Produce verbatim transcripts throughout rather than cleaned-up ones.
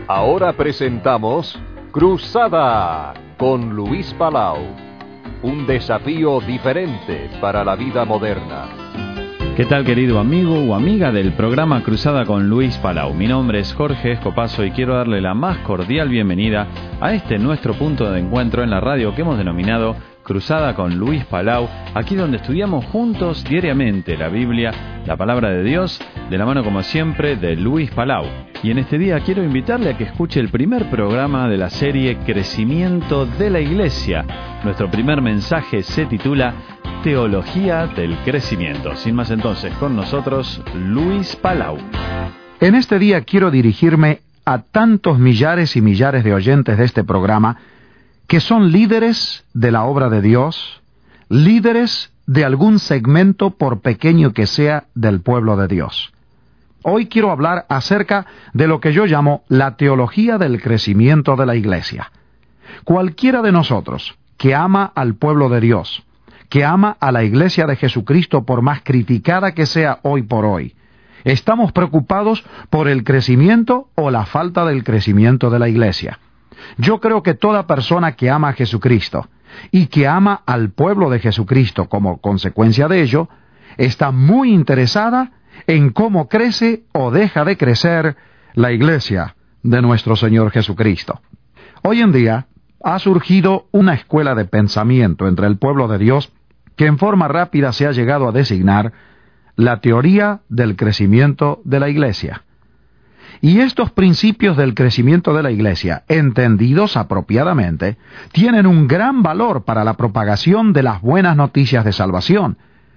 Ahora presentamos Cruzada con Luis Palau. Un desafío diferente para la vida moderna. ¿Qué tal, querido amigo o amiga del programa Cruzada con Luis Palau? Mi nombre es Jorge Escopazo y quiero darle la más cordial bienvenida a este nuestro punto de encuentro en la radio que hemos denominado Cruzada con Luis Palau, aquí donde estudiamos juntos diariamente la Biblia, la Palabra de Dios, de la mano como siempre de Luis Palau. Y en este día quiero invitarle a que escuche el primer programa de la serie Crecimiento de la Iglesia. Nuestro primer mensaje se titula Teología del Crecimiento. Sin más entonces, con nosotros, Luis Palau. En este día quiero dirigirme a tantos millares y millares de oyentes de este programa que son líderes de la obra de Dios, líderes de algún segmento, por pequeño que sea, del pueblo de Dios. Hoy quiero hablar acerca de lo que yo llamo la teología del crecimiento de la iglesia. Cualquiera de nosotros que ama al pueblo de Dios, que ama a la iglesia de Jesucristo, por más criticada que sea hoy por hoy, estamos preocupados por el crecimiento o la falta del crecimiento de la iglesia. Yo creo que toda persona que ama a Jesucristo y que ama al pueblo de Jesucristo como consecuencia de ello, está muy interesada en cómo crece o deja de crecer la iglesia de nuestro Señor Jesucristo. Hoy en día ha surgido una escuela de pensamiento entre el pueblo de Dios que en forma rápida se ha llegado a designar la teoría del crecimiento de la iglesia. Y estos principios del crecimiento de la iglesia, entendidos apropiadamente, tienen un gran valor para la propagación de las buenas noticias de salvación.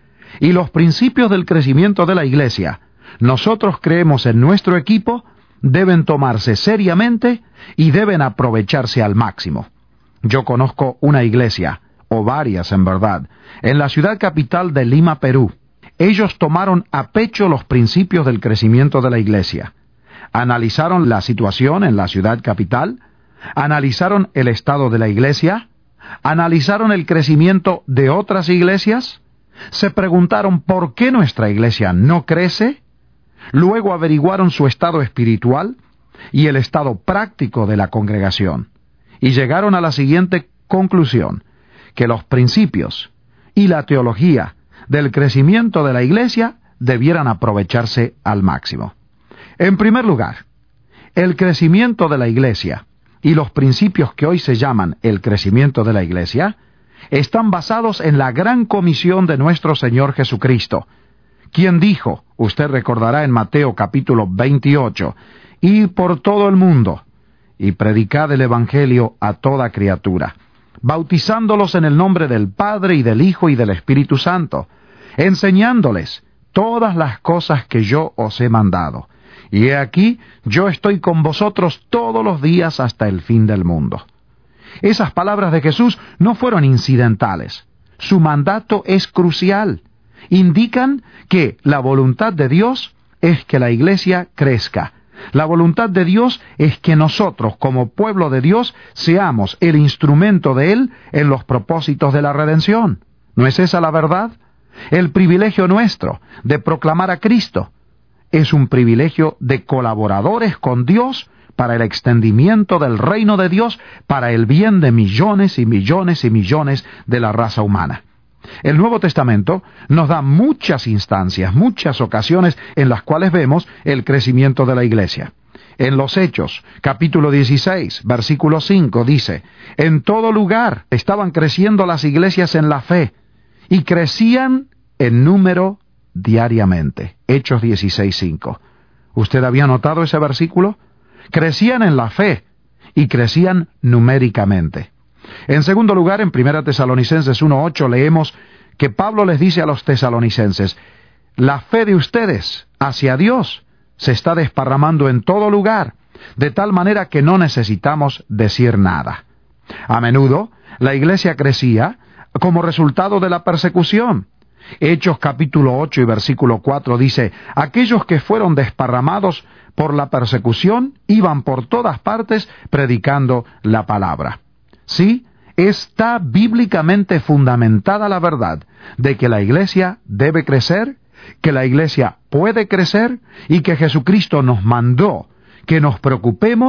Y los principios del crecimiento de la iglesia, nosotros creemos en nuestro equipo, deben tomarse seriamente y deben aprovecharse al máximo. Yo conozco una iglesia, o varias en verdad, en la ciudad capital de Lima, Perú. Ellos tomaron a pecho los principios del crecimiento de la iglesia. Analizaron la situación en la ciudad capital, analizaron el estado de la iglesia, analizaron el crecimiento de otras iglesias, se preguntaron por qué nuestra iglesia no crece, luego averiguaron su estado espiritual y el estado práctico de la congregación, y llegaron a la siguiente conclusión, que los principios y la teología del crecimiento de la iglesia debieran aprovecharse al máximo. En primer lugar, el crecimiento de la iglesia y los principios que hoy se llaman el crecimiento de la iglesia están basados en la gran comisión de nuestro Señor Jesucristo, quien dijo, usted recordará en Mateo capítulo veintiocho, «Id por todo el mundo y predicad el Evangelio a toda criatura, bautizándolos en el nombre del Padre y del Hijo y del Espíritu Santo, enseñándoles todas las cosas que yo os he mandado. Y he aquí, yo estoy con vosotros todos los días hasta el fin del mundo». Esas palabras de Jesús no fueron incidentales. Su mandato es crucial. Indican que la voluntad de Dios es que la iglesia crezca. La voluntad de Dios es que nosotros, como pueblo de Dios, seamos el instrumento de Él en los propósitos de la redención. ¿No es esa la verdad? El privilegio nuestro de proclamar a Cristo es un privilegio de colaboradores con Dios para el extendimiento del reino de Dios, para el bien de millones y millones y millones de la raza humana. El Nuevo Testamento nos da muchas instancias, muchas ocasiones en las cuales vemos el crecimiento de la iglesia. En los Hechos, capítulo dieciséis, versículo cinco, dice, «En todo lugar estaban creciendo las iglesias en la fe, y crecían en número diariamente». Hechos dieciséis, cinco. ¿Usted había notado ese versículo? Crecían en la fe y crecían numéricamente. En segundo lugar, en primera Tesalonicenses uno ocho leemos que Pablo les dice a los tesalonicenses, «La fe de ustedes hacia Dios se está desparramando en todo lugar, de tal manera que no necesitamos decir nada». A menudo, la iglesia crecía como resultado de la persecución. Hechos capítulo ocho y versículo cuatro dice, «Aquellos que fueron desparramados por la persecución iban por todas partes predicando la palabra». Sí, está bíblicamente fundamentada la verdad de que la iglesia debe crecer, que la iglesia puede crecer y que Jesucristo nos mandó que nos preocupemos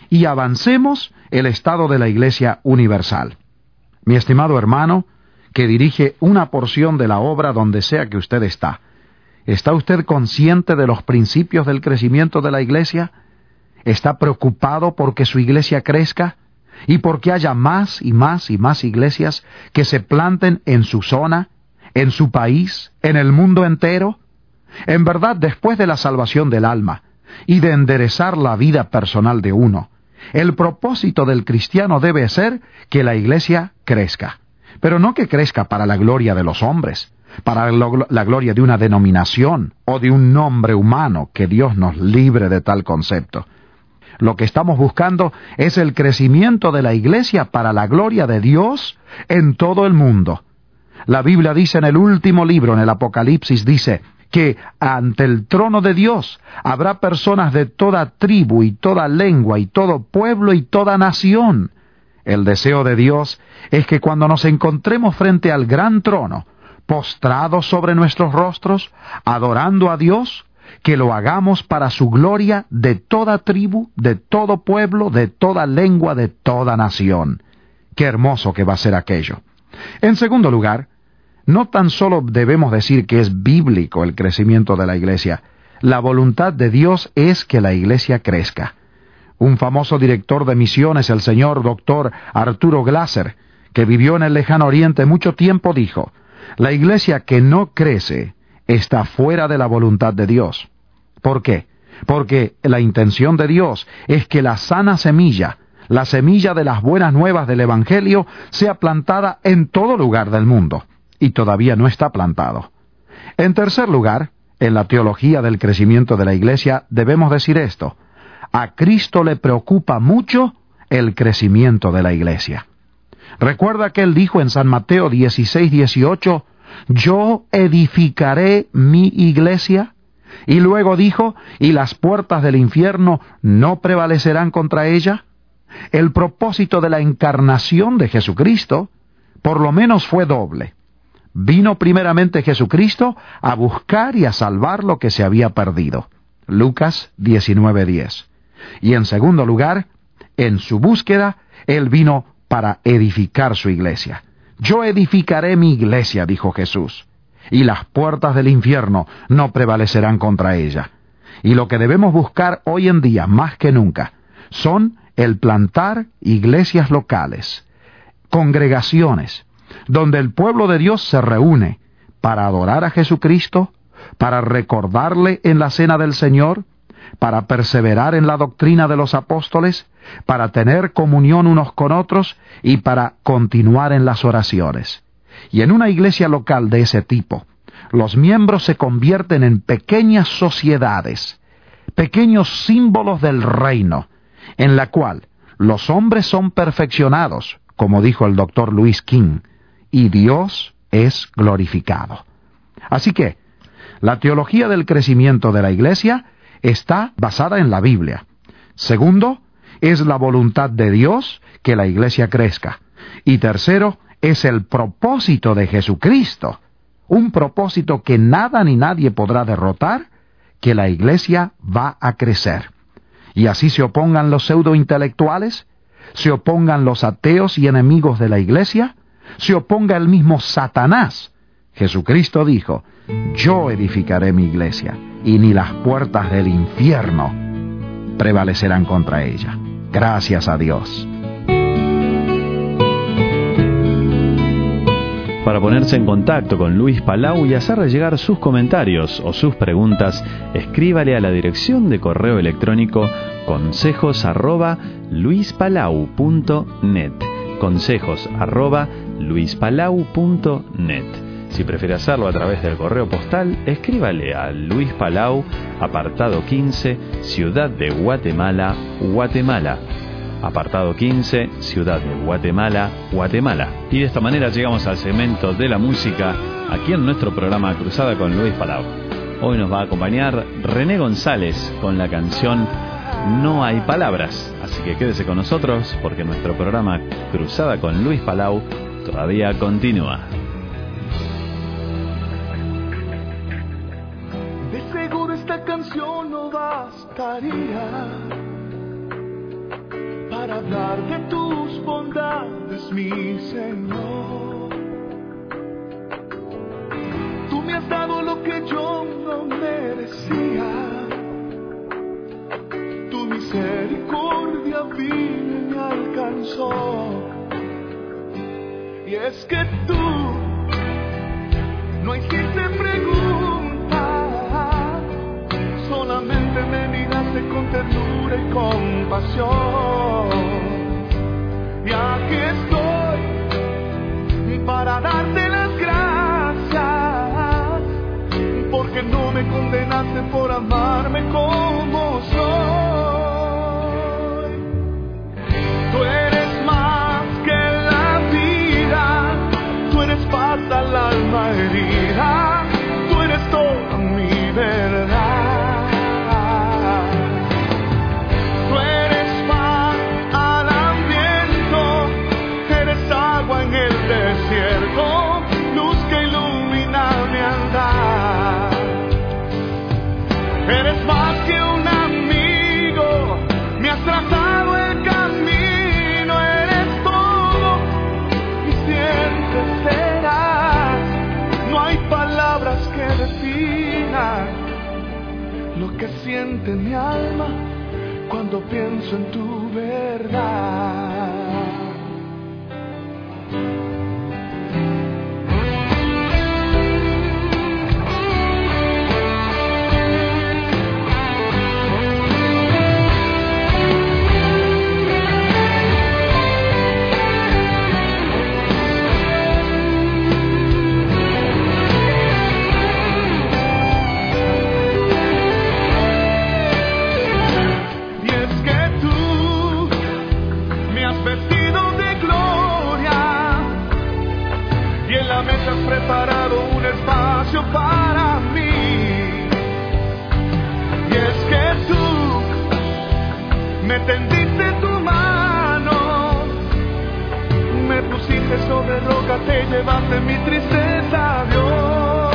y avancemos el estado de la Iglesia universal. Mi estimado hermano, que dirige una porción de la obra donde sea que usted está, ¿está usted consciente de los principios del crecimiento de la Iglesia? ¿Está preocupado porque su Iglesia crezca y porque haya más y más y más iglesias que se planten en su zona, en su país, en el mundo entero? En verdad, después de la salvación del alma y de enderezar la vida personal de uno, el propósito del cristiano debe ser que la Iglesia crezca, pero no que crezca para la gloria de los hombres, para la gloria de una denominación o de un nombre humano, que Dios nos libre de tal concepto. Lo que estamos buscando es el crecimiento de la Iglesia para la gloria de Dios en todo el mundo. La Biblia dice en el último libro, en el Apocalipsis, dice que ante el trono de Dios habrá personas de toda tribu y toda lengua y todo pueblo y toda nación. El deseo de Dios es que cuando nos encontremos frente al gran trono, postrados sobre nuestros rostros, adorando a Dios, que lo hagamos para su gloria de toda tribu, de todo pueblo, de toda lengua, de toda nación. Qué hermoso que va a ser aquello. En segundo lugar, no tan solo debemos decir que es bíblico el crecimiento de la Iglesia, la voluntad de Dios es que la Iglesia crezca. Un famoso director de misiones, el señor doctor Arturo Glasser, que vivió en el lejano oriente mucho tiempo, dijo: la Iglesia que no crece está fuera de la voluntad de Dios. ¿Por qué? Porque la intención de Dios es que la sana semilla, la semilla de las buenas nuevas del Evangelio, sea plantada en todo lugar del mundo, y todavía no está plantado. En tercer lugar, en la teología del crecimiento de la Iglesia, debemos decir esto: a Cristo le preocupa mucho el crecimiento de la Iglesia. Recuerda que Él dijo en San Mateo dieciséis dieciocho, yo edificaré mi iglesia, y luego dijo, y las puertas del infierno no prevalecerán contra ella. El propósito de la encarnación de Jesucristo, por lo menos, fue doble. Vino primeramente Jesucristo a buscar y a salvar lo que se había perdido. Lucas diecinueve diez. Y en segundo lugar, en su búsqueda, Él vino para edificar su iglesia. Yo edificaré mi iglesia, dijo Jesús, y las puertas del infierno no prevalecerán contra ella. Y lo que debemos buscar hoy en día, más que nunca, son el plantar iglesias locales, congregaciones, donde el pueblo de Dios se reúne para adorar a Jesucristo, para recordarle en la cena del Señor, para perseverar en la doctrina de los apóstoles, para tener comunión unos con otros y para continuar en las oraciones. Y en una iglesia local de ese tipo, los miembros se convierten en pequeñas sociedades, pequeños símbolos del reino, en la cual los hombres son perfeccionados, como dijo el doctor Louis King, y Dios es glorificado. Así que, la teología del crecimiento de la iglesia está basada en la Biblia. Segundo, es la voluntad de Dios que la iglesia crezca. Y tercero, es el propósito de Jesucristo, un propósito que nada ni nadie podrá derrotar, que la iglesia va a crecer. Y así se opongan los pseudointelectuales, se opongan los ateos y enemigos de la iglesia, se oponga el mismo Satanás. Jesucristo dijo, yo edificaré mi iglesia, y ni las puertas del infierno prevalecerán contra ella. Gracias a Dios. Para ponerse en contacto con Luis Palau y hacerle llegar sus comentarios o sus preguntas, escríbale a la dirección de correo electrónico consejos arroba luispalau punto net. Consejos arroba luispalau punto net. Si prefiere hacerlo a través del correo postal, escríbale a Luis Palau, apartado quince, Ciudad de Guatemala, Guatemala. Apartado quince, Ciudad de Guatemala, Guatemala. Y de esta manera llegamos al segmento de la música aquí en nuestro programa Cruzada con Luis Palau. Hoy nos va a acompañar René González con la canción No hay palabras. Así que quédese con nosotros porque nuestro programa Cruzada con Luis Palau todavía continúa. De seguro esta canción no bastaría para hablar de tus bondades, mi Señor. Tú me has dado lo que yo no merecía. Tu misericordia vino y me alcanzó. Y es que tú no hiciste preguntas, solamente me miraste con ternura y compasión. Y aquí estoy para darte las gracias, porque no me condenaste por amarme como soy. Tú eres más que la vida, tú eres paz al alma herida, tú eres toda mi verdad. Tú eres paz al hambriento, eres agua en el desierto, luz que ilumina mi andar. Eres más que un amigo, me has trazado el camino, eres todo y siempre serás. No hay palabras que definan lo que siente mi alma cuando pienso en tu verdad. Preparado un espacio para mí. Y es que tú me tendiste tu mano, me pusiste sobre roca, te llevaste mi tristeza, Dios.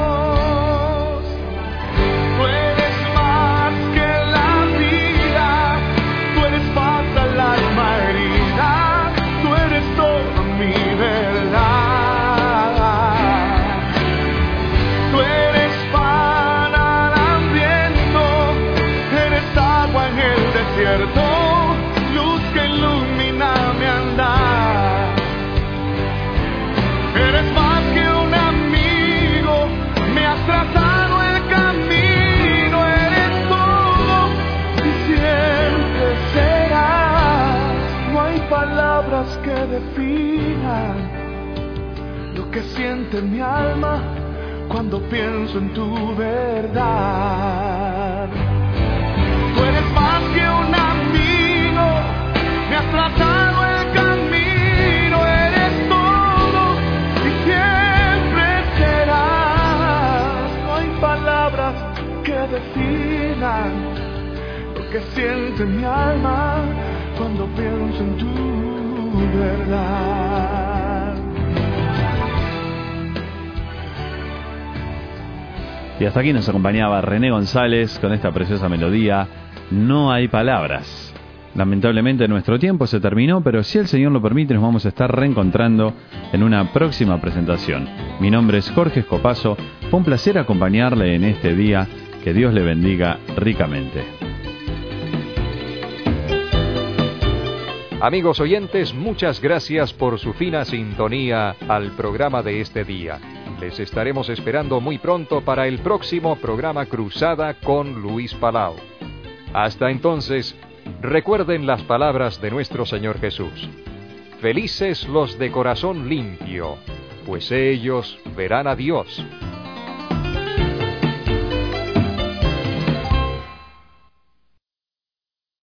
Tú eres más que la vida, tú eres paz al alma herida, tú eres toda mi verdad. Luz que ilumina mi andar. Eres más que un amigo, me has trazado el camino, eres todo y siempre serás. No hay palabras que definan lo que siente mi alma cuando pienso en tu verdad. Tú eres más que un amigo, me has trazado el camino, eres todo y siempre serás. No hay palabras que definan lo que siente mi alma cuando pienso en tu verdad. Y hasta aquí nos acompañaba René González con esta preciosa melodía. No hay palabras. Lamentablemente nuestro tiempo se terminó, pero si el Señor lo permite nos vamos a estar reencontrando en una próxima presentación. Mi nombre es Jorge Escopazo, fue un placer acompañarle en este día, que Dios le bendiga ricamente. Amigos oyentes, muchas gracias por su fina sintonía al programa de este día. Les estaremos esperando muy pronto para el próximo programa Cruzada con Luis Palau. Hasta entonces, recuerden las palabras de nuestro Señor Jesús. Felices los de corazón limpio, pues ellos verán a Dios.